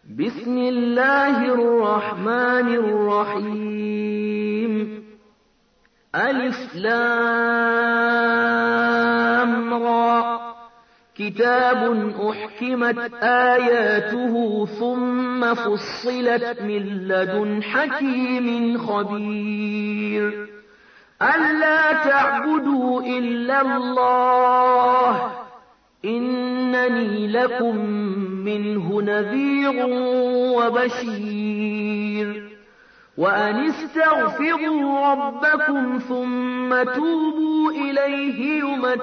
بسم الله الرحمن الرحيم ألف لام را كتاب أحكمت آياته ثم فصلت من لدن حكيم خبير ألا تعبدوا إلا الله إنني لكم منه نذير وبشير وأن استغفروا ربكم ثم توبوا إليه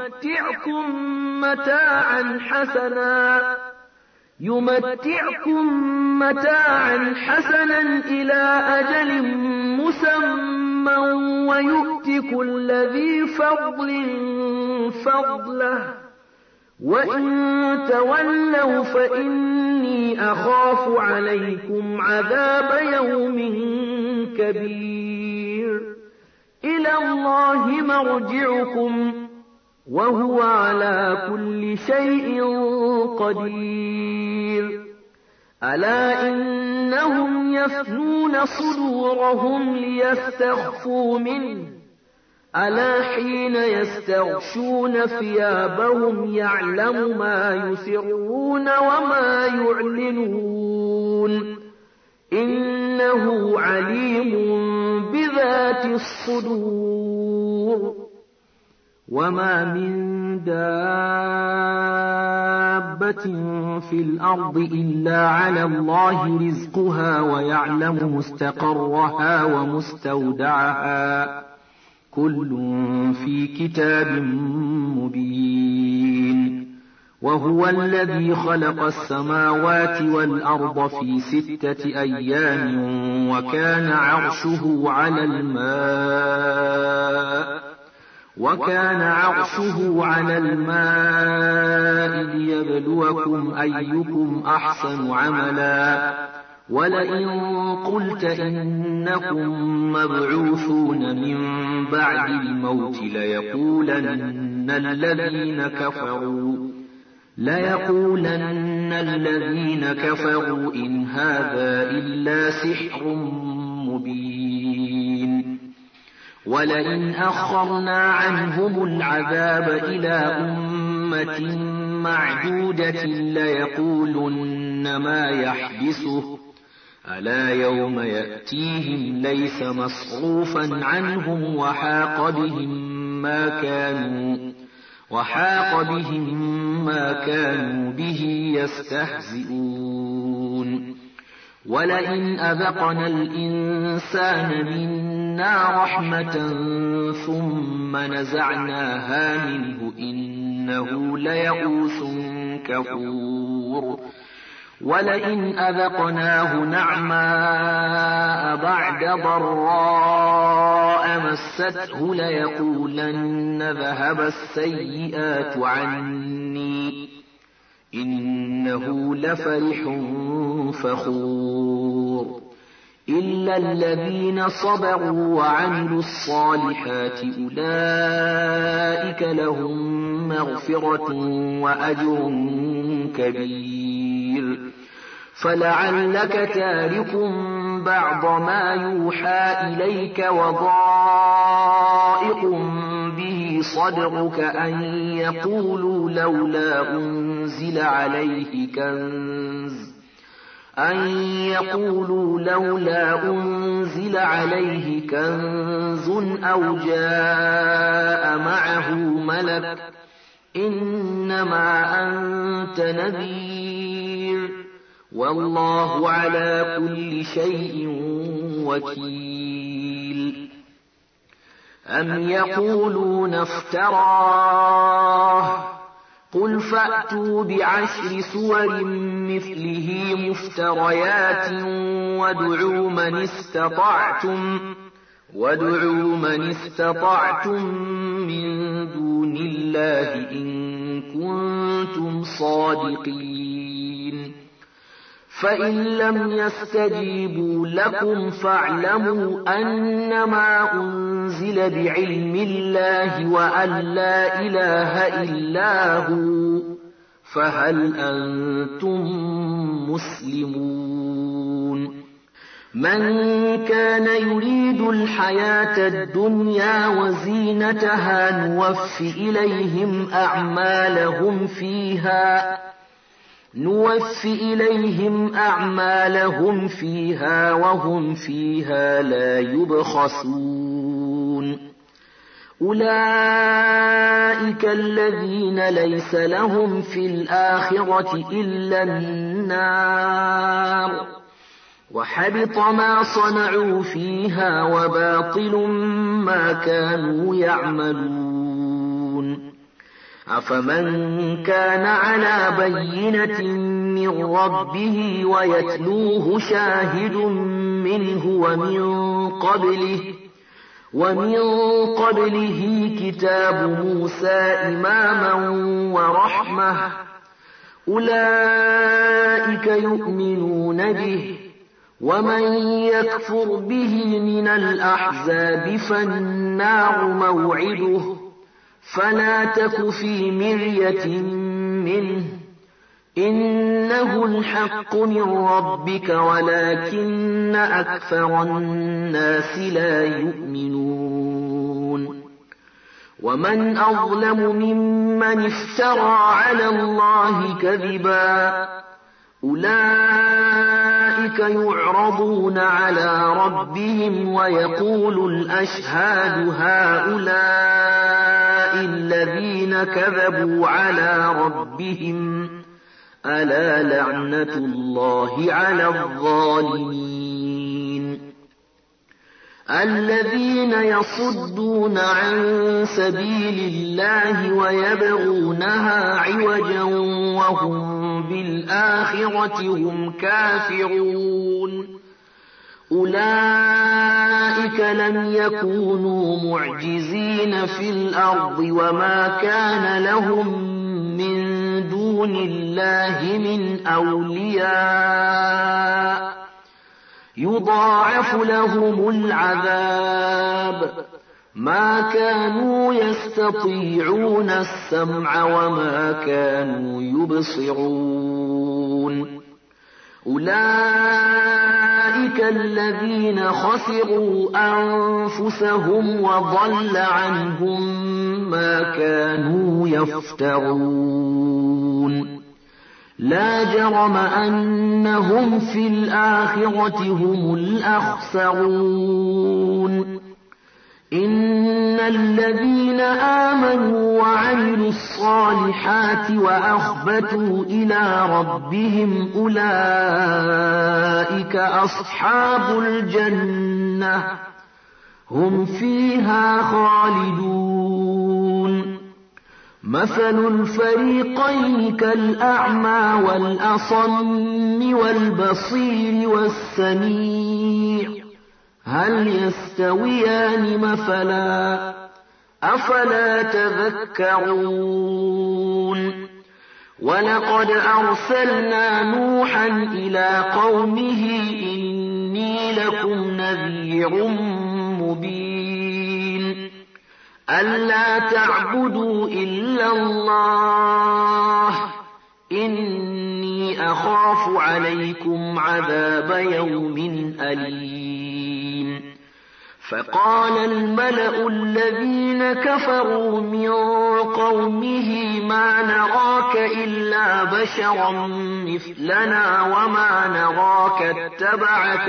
يمتعكم متاعا حسنا إلى أجل مسمى ويؤت كل ذي فضل فضله وإن تولوا فإني أخاف عليكم عذاب يوم كبير إلى الله مرجعكم وهو على كل شيء قدير ألا إنهم يثنون صدورهم ليستخفوا منه ألا حين يستغشون ثيابهم يعلم ما يسرون وما يعلنون إنه عليم بذات الصدور وما من دابة في الأرض إلا على الله رزقها ويعلم مستقرها ومستودعها كل في كتاب مبين وهو الذي خلق السماوات والأرض في 6 أيام وكان عرشه على الماء ليبلوكم أيكم أحسن عملا ولئن قلت إنكم مبعوثون من بعد الموت ليقولن الذين كفروا إن هذا إلا سحر مبين ولئن أخرنا عنهم العذاب إلى أمة معدودة ليقولن ما يحبسه ألا يوم يأتيهم ليس مصروفا عنهم وحاق بهم ما كانوا به يستهزئون ولئن أذقنا الإنسان منا رحمة ثم نزعناها منه إنه ليئوس كفور ولئن أذقناه نعماء بعد ضراء مسته ليقولن ذهب السيئات عني إنه لفرح فخور إلا الذين صبروا وعملوا الصالحات أولئك لهم مغفرة وأجر كبير فلعلك تارك بعض ما يوحى إليك وضائق به صدرك أن يقولوا لولا أنزل عليه كنز أو جاء معه ملك إنما أنت نذير والله على كل شيء وكيل أم يقولون افتراه قل فأتوا ب10 سور مثله مفتريات وادعوا من استطعتم من دون الله إن كنتم صادقين فإن لم يستجيبوا لكم فاعلموا أنما أنزل بعلم الله وأن لا إله إلا هو فهل أنتم مسلمون من كان يريد الحياة الدنيا وزينتها نوفي إليهم أعمالهم فيها وهم فيها لا يبخسون أولئك الذين ليس لهم في الآخرة إلا النار وحبط ما صنعوا فيها وباطل ما كانوا يعملون أفمن كان على بينة من ربه ويتلوه شاهد منه ومن قبله كتاب موسى إماما ورحمة أولئك يؤمنون به ومن يكفر به من الأحزاب فالنار موعده فلا تك في مرية منه إنه الحق من ربك ولكن أكثر الناس لا يؤمنون ومن أظلم ممن افترى على الله كذبا أولئك يعرضون على ربهم ويقول الأشهاد هؤلاء الذين كذبوا على ربهم ألا لعنة الله على الظالمين الذين يصدون عن سبيل الله ويبغونها عوجا وهم بالآخرة هم كافرون أولئك لم يكونوا معجزين في الأرض وما كان لهم من دون الله من أولياء يضاعف لهم العذاب ما كانوا يستطيعون السمع وما كانوا يبصرون أولئك الذين خسروا أنفسهم وضل عنهم ما كانوا يفترون لا جرم أنهم في الآخرة هم الأخسرون إن الذين آمنوا وعملوا الصالحات وأخبتوا إلى ربهم أولئك أصحاب الجنة هم فيها خالدون مثل الفريقين كالأعمى والأصم والبصير والسميع هل يستويان مثلا أفلا تذكرون ولقد أرسلنا نوحا إلى قومه إني لكم نذير مبين ألا تعبدوا إلا الله إني أخاف عليكم عذاب يوم أليم فقال الملأ الذين كفروا من قومه ما نراك إلا بشرا مثلنا وما نراك اتبعك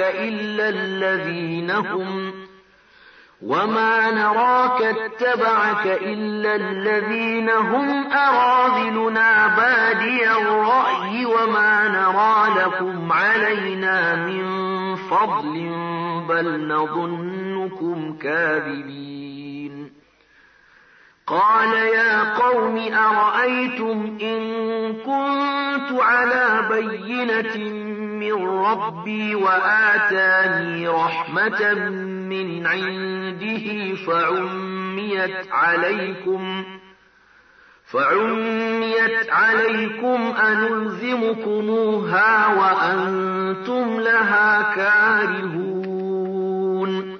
إلا الذين هم أراذلنا بادي الرأي وما نرى لكم علينا من فضل بل نظنكم كاذبين قال يا قوم أرأيتم إن كنت على بينة من ربي وآتاني رحمة من عنده فعميت عليكم أنلزمكموها وأنتم لها كارهون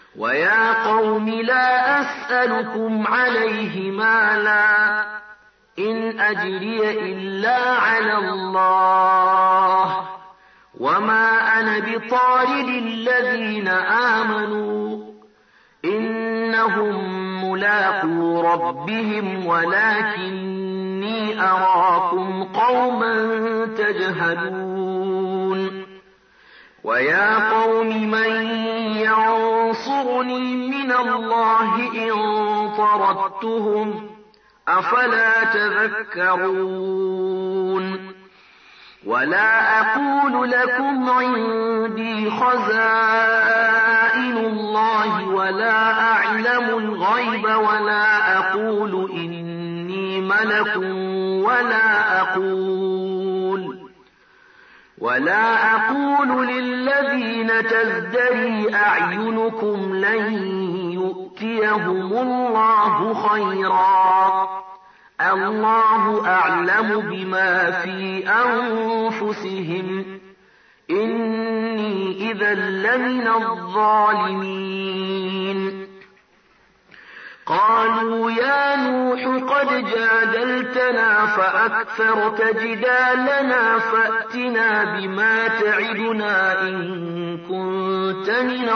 ويا قوم لا أسألكم عليه مالا إن أجري إلا على الله وما أنا بطارد الذين آمنوا إنهم ملاقو ربهم ولكني أراكم قوما تجهلون ويا قوم من ينصرني من الله إن طردتهم أفلا تذكرون ولا أقول لكم عندي خزائن الله ولا أعلم الغيب ولا أقول إني ملك ولا أقول للذين تزدري أعينكم لن يؤتيهم الله خيرا الله أعلم بما في أنفسهم إني إذا لمن الظالمين قالوا يا نوح قد جادلتنا فأكثرت جدالنا فأتنا بما تعدنا إن كنت من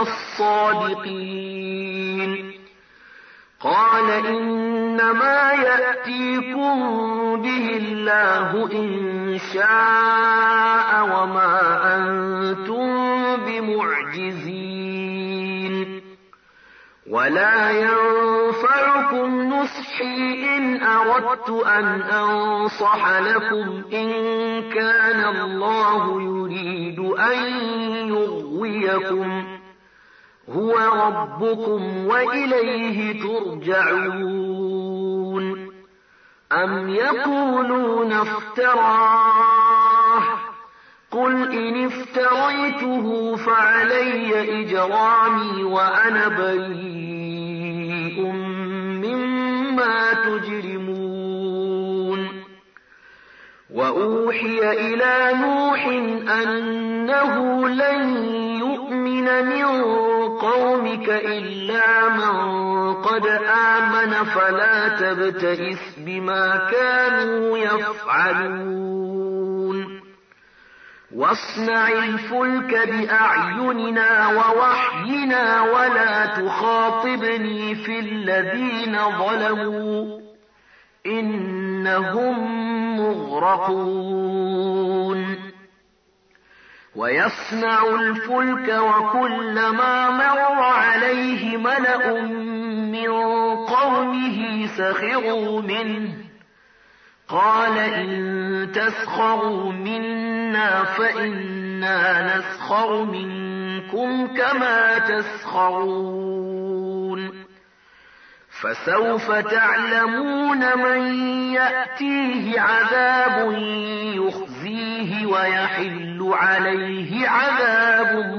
الصادقين قال إنما يأتيكم به الله إن شاء وما أنتم بمعجزين ولا ينفعكم نصحي إن أردت أن أنصح لكم إن كان الله يريد أن يغويكم هو ربكم وإليه ترجعون أم يقولون افتراه قل إن افتريته فعلي إجرامي وأنا بريء مما تجرمون وأوحي إلى نوح أنه لن يؤمن من قومك إلا من قد آمن فلا تبتئس بما كانوا يفعلون واصنع الفلك بأعيننا ووحينا ولا تخاطبني في الذين ظلموا إنهم مغرقون ويصنع الفلك وكلما مر عليه ملأ من قومه سخروا منه قال إن تسخروا منا فإنا نسخر منكم كما تسخرون فسوف تعلمون من يأتيه عذاب يخزيه ويحل عليه عذاب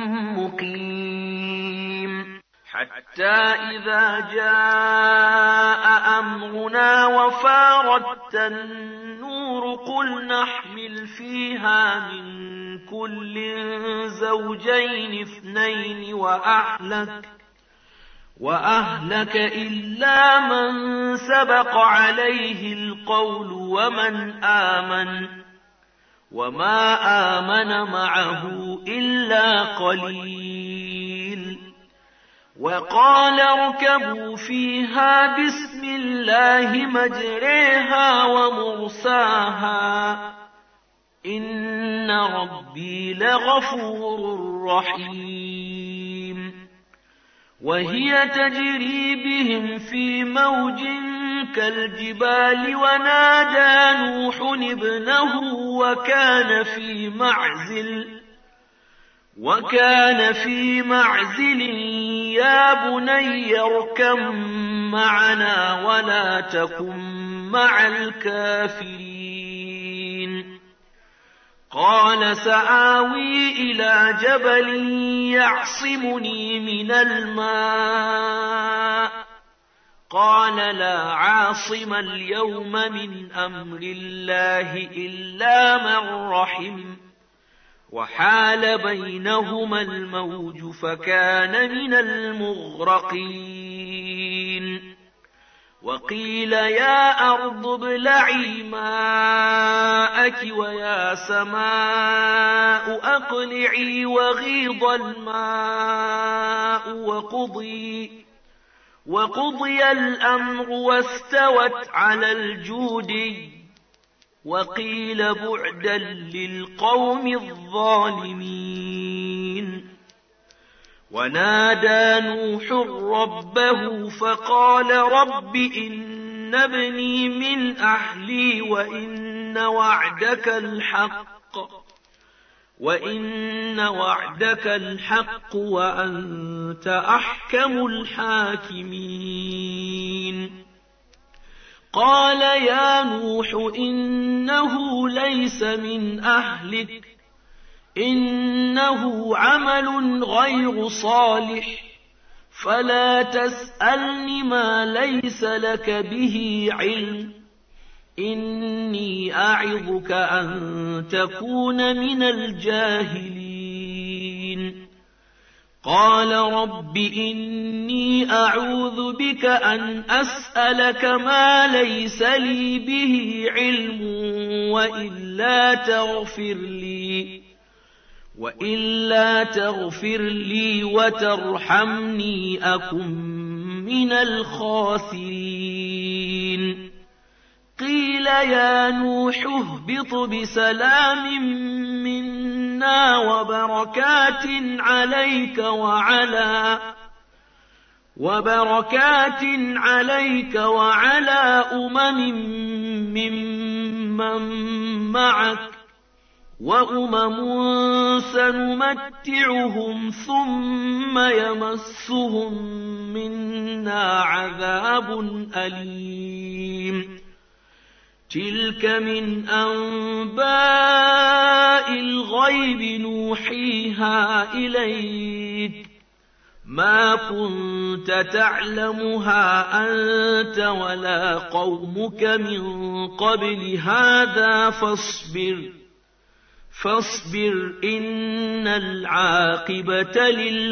مقيم حتى إذا جاء أمرنا وفارت النور قل نحمل فيها من كل زوجين اثنين وأهلك إلا من سبق عليه القول وما آمن معه إلا قليل وقال اركبوا فيها بسم الله مجريها ومرساها إن ربي لغفور رحيم وهي تجري بهم في موج كالجبال ونادى نوح ابنه وكان في معزل يا بني اركب معنا ولا تكن مع الكافرين قال سآوي إلى جبل يعصمني من الماء قال لا عاصم اليوم من أمر الله إلا من رحم وحال بينهما الموج فكان من المغرقين وقيل يا أرض ابلعي ماءك ويا سماء أقلعي وغيض الماء وقضي الأمر واستوت على الجودي وقيل بعدا للقوم الظالمين. ونادى نوح ربه فقال رب إن ابني من أهلي وإن وعدك الحق وأنت أحكم الحاكمين. قال يا نوح إنه ليس من أهلك إنه عمل غير صالح فلا تسألني ما ليس لك به علم إني أعظك أن تكون من الجاهلين. قال رب إني أعوذ بك أن أسألك ما ليس لي به علم وإلا تغفر لي وترحمني أكن من الخاسرين. قيل يا نوح اهبط بسلام منا وبركات عليك وعلى ممن معك وأمم سنمتعهم ثم يمسهم منا عذاب أليم. تلك من أنباء الغيب نوحيها إليك ما كنت تعلمها أنت ولا قومك من قبل هذا فاصبر إن العاقبة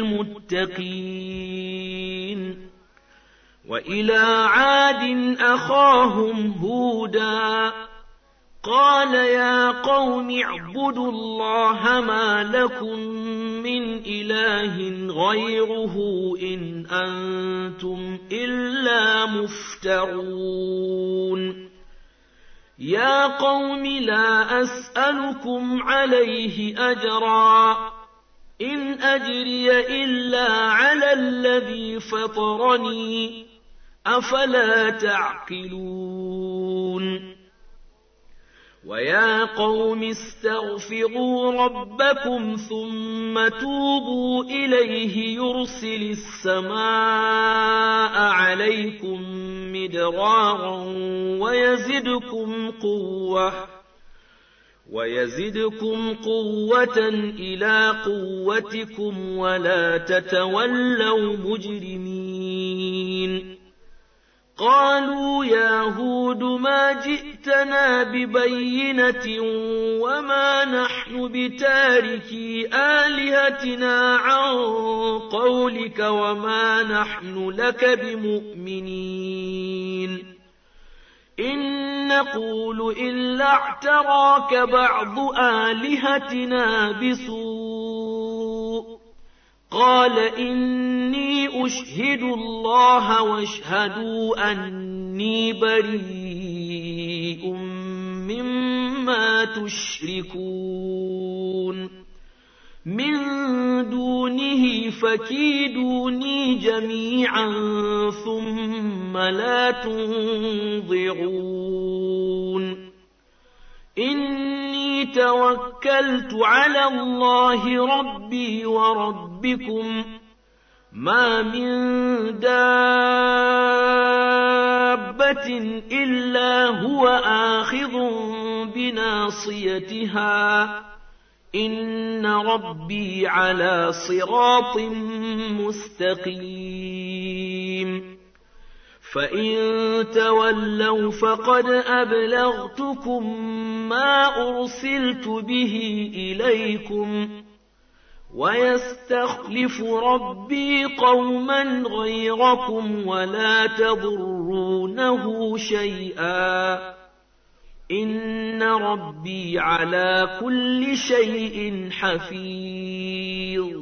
للمتقين. وإلى عاد أخاهم هودا قال يا قوم اعبدوا الله ما لكم من إله غيره إن أنتم إلا مفترون. يا قوم لا أسألكم عليه أجرا إن أجري إلا على الذي فطرني أفلا تعقلون. ويا قوم استغفروا ربكم ثم توبوا إليه يرسل السماء عليكم مدرارا ويزدكم قوة إلى قوتكم ولا تتولوا مجرمين. قالوا يا هود ما جئتنا ببينة وما نحن بتاركي آلهتنا عن قولك وما نحن لك بمؤمنين إن نقول إلا اعتراك بعض آلهتنا بسوء. قال إني أشهد الله واشهدوا أني بريء مما تشركون من دونه فكيدوني جميعا ثم لا تنظرون. إني توكلت على الله ربي وربكم ما من دابة إلا هو آخذ بناصيتها إن ربي على صراط مستقيم. فإن تولوا فقد أبلغتكم ما أرسلت به إليكم ويستخلف ربي قوما غيركم ولا تضرونه شيئا إن ربي على كل شيء حفيظ.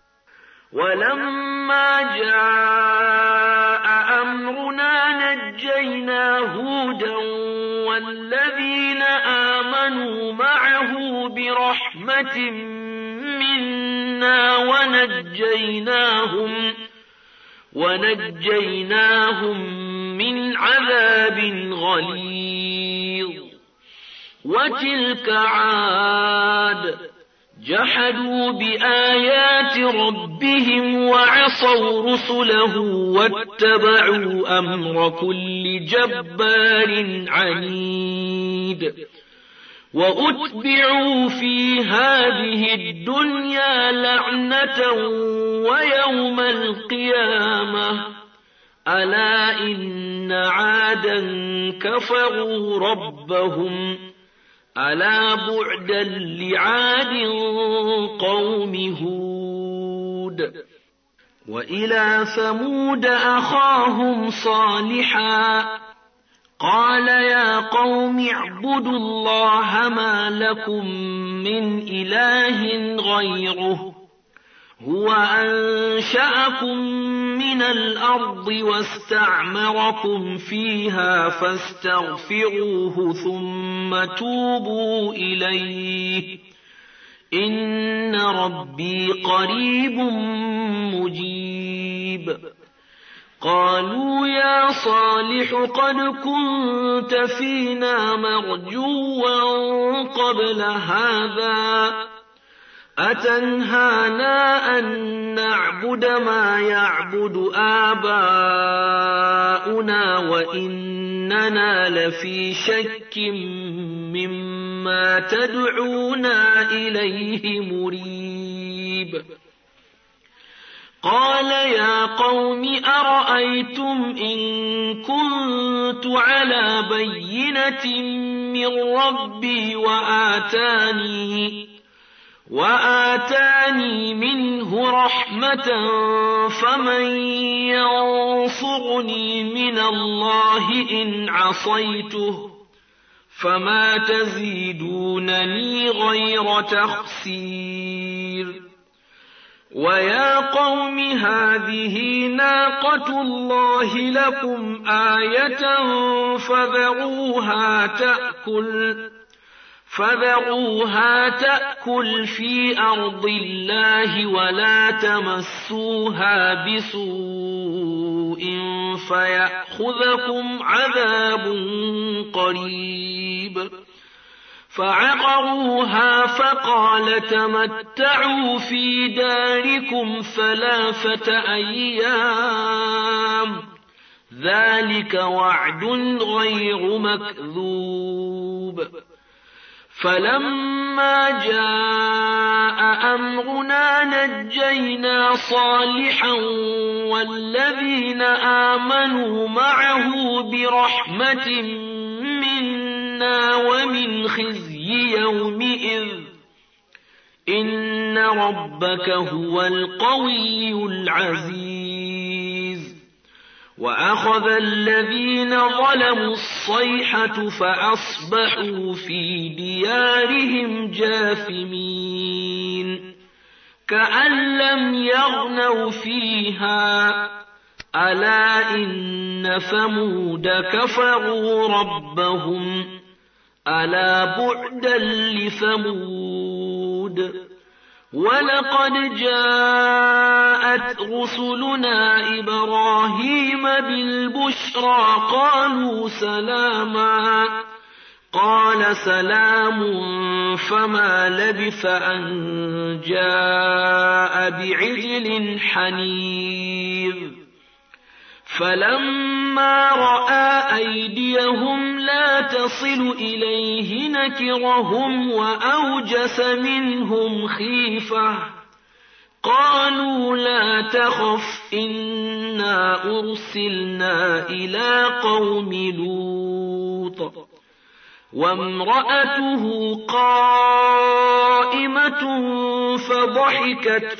ولما جاء أمرنا نجينا هودا والذين آمنوا معه برحمة منا ونجيناهم من عذاب غليظ. وتلك عاد جحدوا بآيات ربهم وعصوا رسله واتبعوا أمر كل جبار عنيد. وأتبعوا في هذه الدنيا لعنة ويوم القيامة ألا إن عادا كفروا ربهم ألا بعدا لعاد قوم هود. وإلى ثمود أخاهم صالحا قال يا قوم اعبدوا الله ما لكم من إله غيره هو أنشأكم من الأرض واستعمركم فيها فاستغفروه ثم توبوا إليه إن ربي قريب مجيب. قالوا يا صالح قد كنت فينا مرجوا قبل هذا أتنهانا أن نعبد ما يعبد آباؤنا وإننا لفي شك مما تدعونا إليه مريب. قال يا قوم أرأيتم إن كنت على بينة من ربي وآتاني منه رحمة فمن ينصرني من الله إن عصيته فما تزيدونني غير تخسير. ويا قوم هذه ناقة الله لكم آية فذروها تأكل في أرض الله ولا تمسوها بسوء فيأخذكم عذاب قريب. فعقروها فقال تمتعوا في داركم 3 أيام ذلك وعد غير مكذوب. فلما جاء أمرنا نجينا صالحا والذين آمنوا معه برحمة منا ومن خزي يومئذ إن ربك هو القوي العزيز. وأخذ الذين ظلموا الصيحة فأصبحوا في ديارهم جاثمين كأن لم يغنوا فيها ألا إن ثمود كفروا ربهم ألا بعدا لثمود. ولقد جاءت رسلنا إبراهيم بالبشرى قالوا سلاما قال سلام فما لبث أن جاء بعجل حنيذ. فلما رأى أيديهم لا تصل إليه نكرهم وأوجس منهم خيفة قالوا لا تخف إنا أرسلنا إلى قوم لوط وامرأته قائمة فضحكت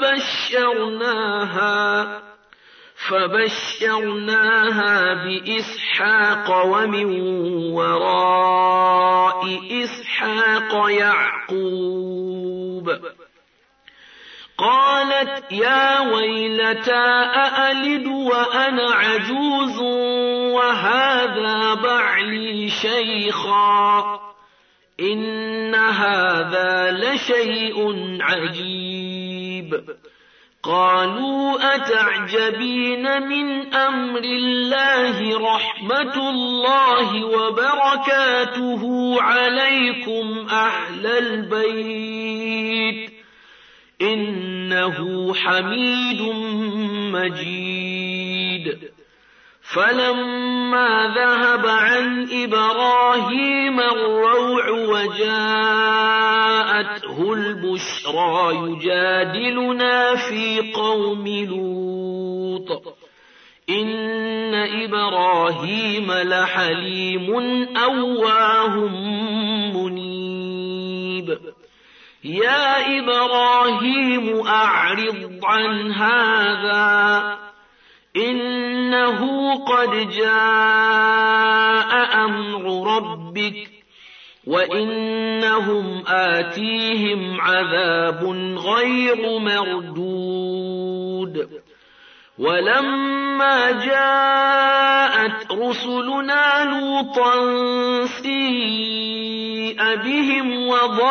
فبشرناها بإسحاق ومن وراء إسحاق يعقوب. قالت يا ويلتى أألد وأنا عجوز وهذا بعلي شيخا إن هذا لشيء عجيب. قالوا أتعجبين من أمر الله رحمة الله وبركاته عليكم أهل البيت إنه حميد مجيد. فلما ذهب عن إبراهيم الروع وجاءته البشرى يجادلنا في قوم لوط إن إبراهيم لحليم أواه منيب. يا إبراهيم أعرض عن هذا إنه قد جاء أمر ربك وإنهم آتيهم عذاب غير مردود. ولما جاءت رسلنا لوطا سيء بهم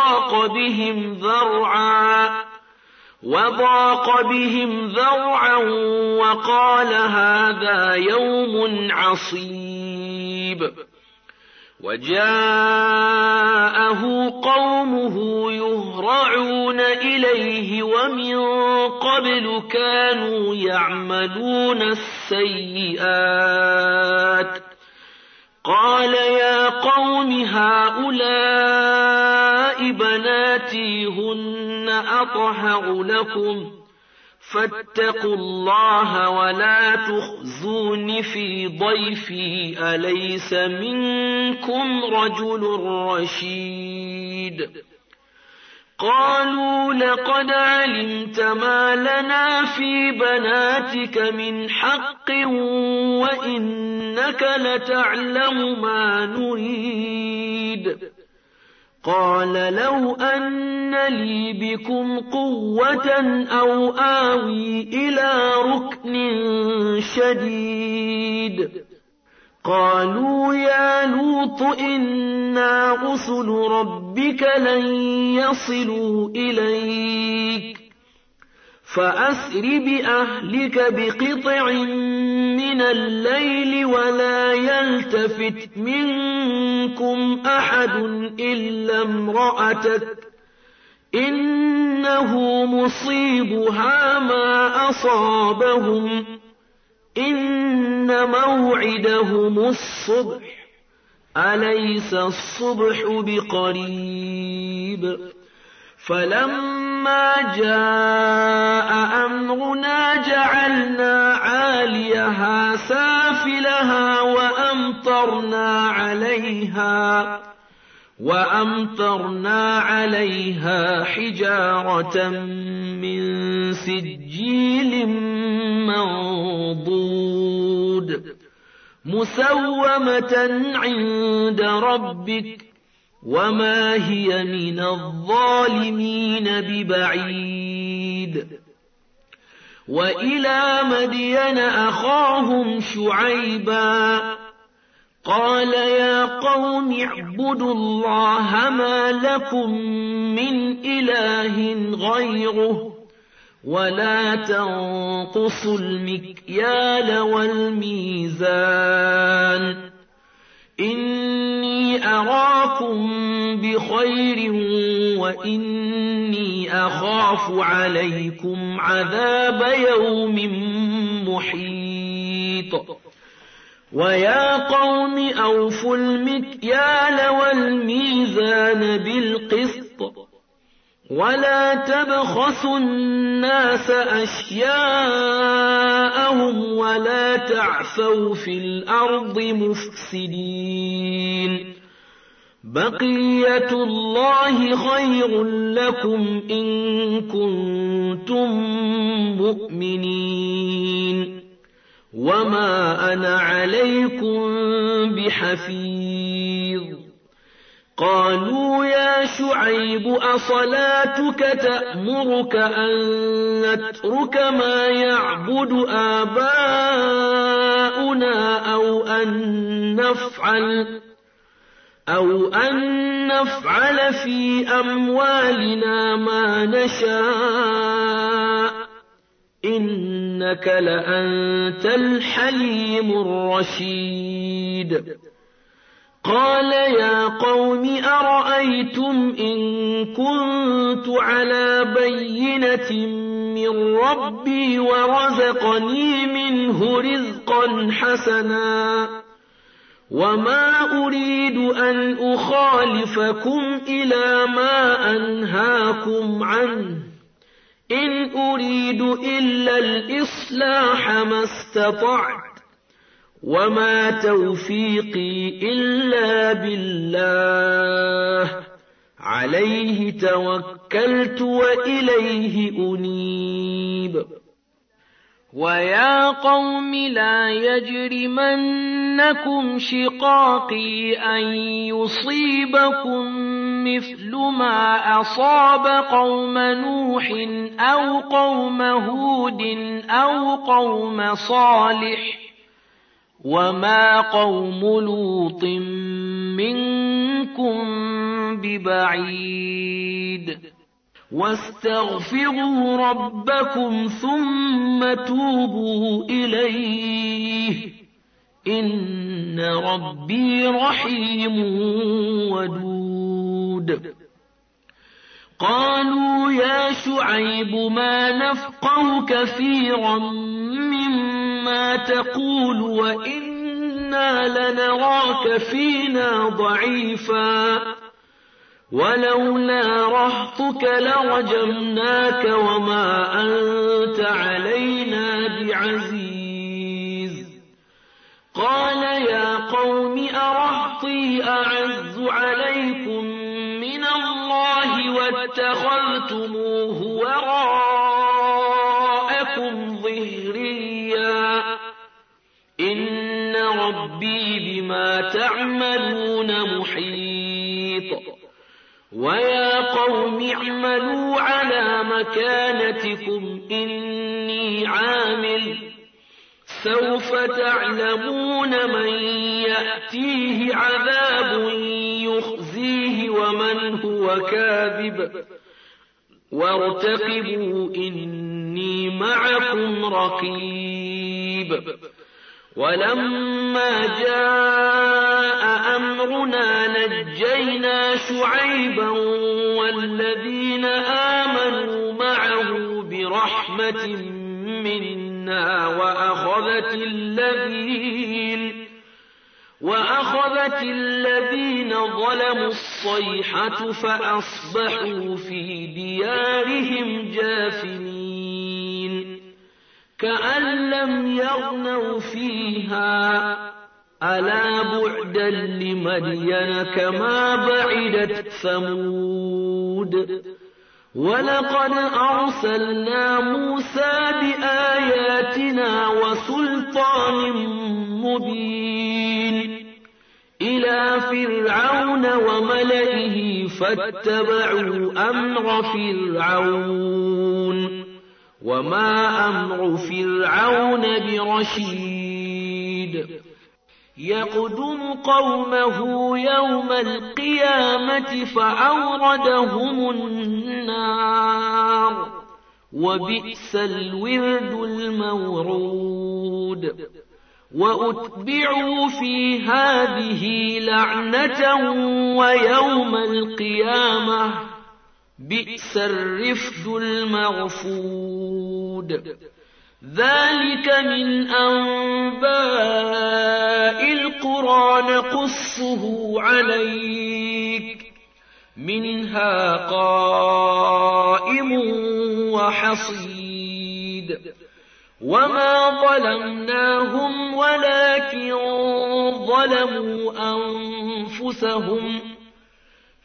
وضاق بهم ذرعا وقال هذا يوم عصيب. وجاءه قومه يهرعون إليه ومن قبل كانوا يعملون السيئات. قال يا قوم هؤلاء بناتي هن أطهر لكم فاتقوا الله ولا تخزون في ضيفي أليس منكم رجل رشيد. قالوا لقد علمت ما لنا في بناتك من حق وإنك لتعلم ما نريد. قال لو أن لي بكم قوة أو آوي إلى ركن شديد. قالوا يا لوط إنا رسل ربك لن يصلوا إليك فأسر بأهلك بقطع من الليل ولا يلتفت منكم أحد إلا امرأتك إنه مصيبها ما أصابهم إن موعدهم الصبح أليس الصبح بقريب. فلما جاء أمرنا جعلنا عاليها سافلها وأمطرنا عليها حجارة من سجيل منضود مسومة عند ربك وما هي من الظالمين ببعيد. وإلى مدين أخاهم شعيبا قال يا قوم اعبدوا الله ما لكم من إله غيره ولا تنقصوا المكيال والميزان إني أراكم بخير وإني أخاف عليكم عذاب يوم محيط. ويا قوم أوفوا المكيال والميزان بالقسط ولا تبخسوا الناس أشياءهم ولا تعثوا في الأرض مفسدين بقية الله خير لكم إن كنتم مؤمنين وما أنا عليكم بحفيظ قالوا يا شعيب أصلاتك تأمرك أن نترك ما يعبد آباؤنا أو أن نفعل في أموالنا ما نشاء إنك لأنت الحليم الرشيد قال يا قوم أرأيتم إن كنت على بينة من ربي ورزقني منه رزقا حسنا وما أريد أن أخالفكم إلى ما أنهاكم عنه إن أريد إلا الإصلاح ما استطعت وما توفيقي إلا بالله عليه توكلت وإليه أنيب ويا قوم لا يجرمنكم شقاقي أن يصيبكم مثل ما أصاب قوم نوح أو قوم هود أو قوم صالح وما قوم لوط منكم ببعيد واستغفروا ربكم ثم توبوا إليه إن ربي رحيم ودود قالوا يا شعيب ما نفقه كثيرا مما تقول وإنا لنراك فينا ضعيفا ولولا رهطك لرجمناك وما أنت علينا بعزيز قال يا قوم أرهطي أعز عليكم من الله واتخذتموه وراءكم ظهريا إن ربي بما تعملون محيط ويا قوم اعملوا على مكانتكم إني عامل سوف تعلمون من يأتيه عذاب يخزيه ومن هو كاذب وارتقبوا إني معكم رقيب ولما جاء أمرنا نجينا شعيبا والذين آمنوا معه برحمة منا وأخذت الذين ظلموا الصيحة فأصبحوا في ديارهم جاثمين كأن لم يغنوا فيها ألا بعدا لمدين كما بعدت ثمود ولقد أرسلنا موسى بآياتنا وسلطان مبين إلى فرعون وملئه فاتبعوا أمر فرعون وما أمر فرعون برشيد يقدم قومه يوم القيامة فأوردهم النار وبئس الورد المورود وأتبعوا في هذه لعنة ويوم القيامة بئس الرفد المرفود ذلك من أنباء القرى نقصه عليك منها قائم وحصيد وما ظلمناهم ولكن ظلموا أنفسهم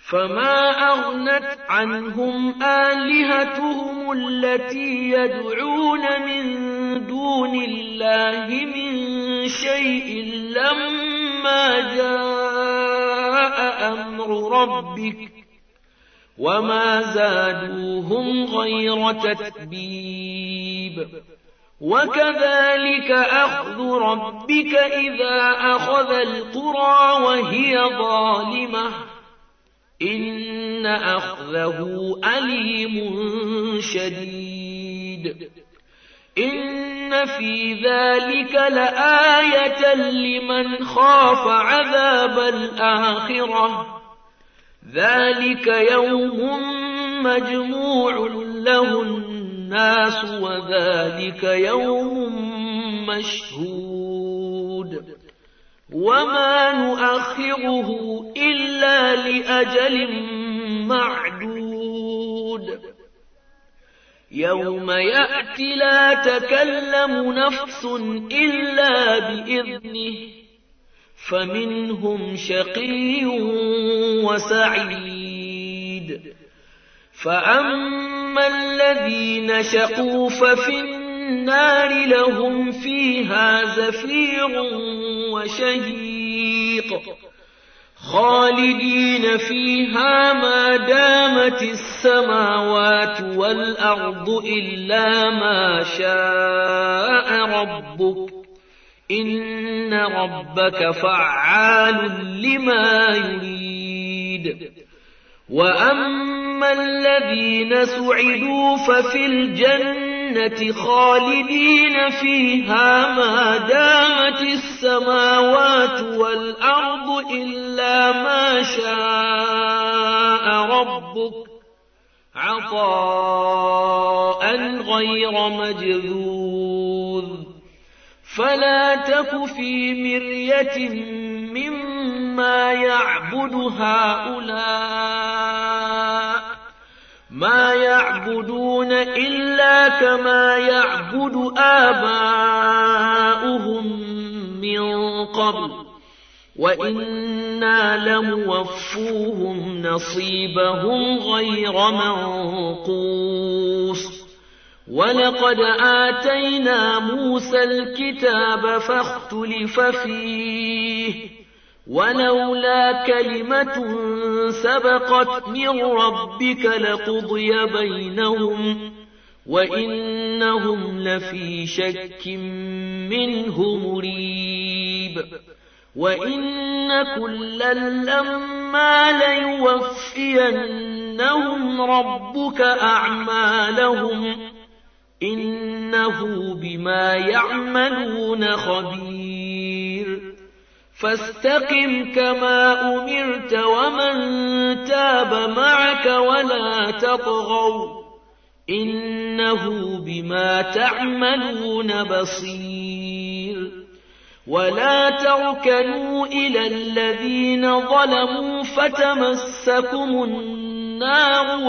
فما أغنت عنهم آلهتهم التي يدعون من دون الله من شيء لما جاء أمر ربك وما زادوهم غير تتبيب وكذلك أخذ ربك إذا أخذ القرى وهي ظالمة إن أخذه أليم شديد إن في ذلك لآية لمن خاف عذاب الآخرة ذلك يوم مجموع له الناس وذلك يوم مشهود وما نؤخره إلا لأجل معدود يوم يأتي لا تكلم نفس إلا بإذنه فمنهم شقي وسعيد فأما الذين شقوا ففي النار لهم فيها زفير وشهيق خالدين فيها ما دامت السماوات والأرض إلا ما شاء ربك إن ربك فعال لما يريد وأما الذين سعدوا ففي الجنة خالدين فيها ما دامت السماوات والأرض إلا ما شاء ربك عطاء غير مجذوذ فلا تك في مرية مما يعبد هؤلاء ما يعبدون إلا كما يعبد آباؤهم من قبل وإنا لموفوهم نصيبهم غير منقوص ولقد آتينا موسى الكتاب فاختلف فيه ولولا كلمة سبقت من ربك لقضي بينهم وإنهم لفي شك منه مريب وإن كلا لما ليوفينهم ربك أعمالهم إنه بما يعملون خبير فاستقم كما أمرت ومن تاب معك ولا تطغوا إنه بما تعملون بصير ولا تركنوا إلى الذين ظلموا فتمسكم النار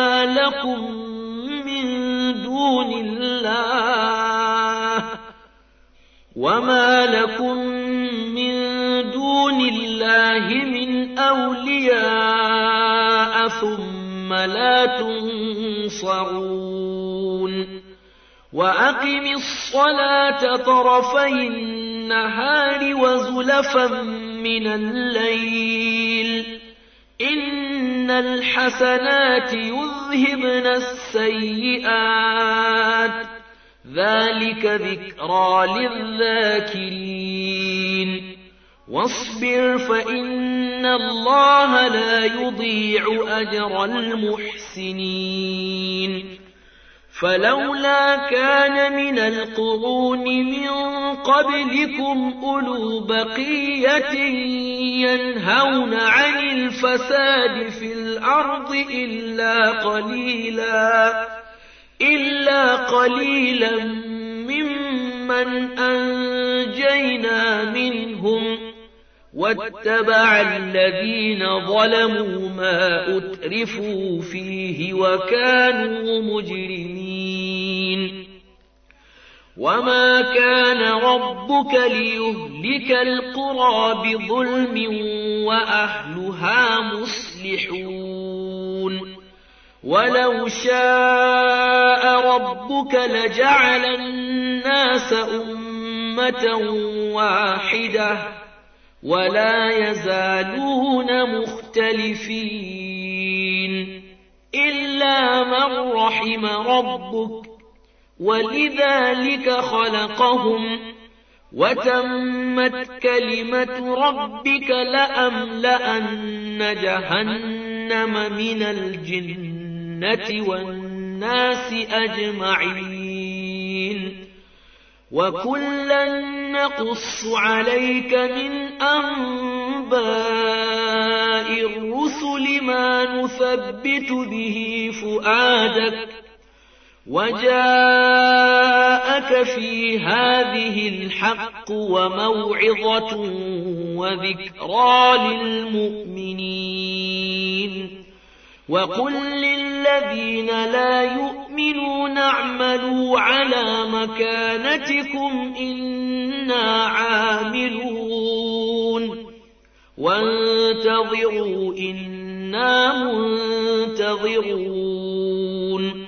وما لكم من دون الله من أولياء ثم لا تنصرون وأقم الصلاة طرفي النهار وزلفا من الليل إن الحسنات يذهبن السيئات ذلك ذكرى للذاكرين واصبر فإن الله لا يضيع أجر المحسنين فلولا كان من القرون من قبلكم أولو بقية ينهون عن الفساد في الأرض إلا قليلا ممن أنجينا منهم واتبع الذين ظلموا ما أترفوا فيه وكانوا مجرمين وما كان ربك ليهلك القرى بظلم وأهلها مصلحون يفلحون ولو شاء ربك لجعل الناس أمة واحدة ولا يزالون مختلفين إلا من رحم ربك ولذلك خلقهم وتمت كلمة ربك لأملأن جهنم من الجنة والناس أجمعين وكلا نقص عليك من أنباء الرسل ما نثبت به فؤادك وجاءك في هذه الحق وموعظة وذكرى للمؤمنين وقل للذين لا يؤمنون اعملوا على مكانتكم إنا عاملون وانتظروا إنا منتظرون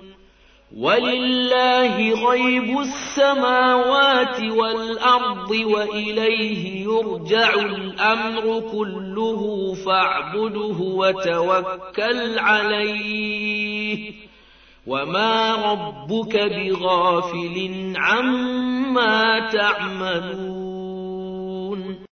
ولله غيب السماوات والأرض وإليه يرجع الأمر كله فاعبده وتوكل عليه وما ربك بغافل عما تعملون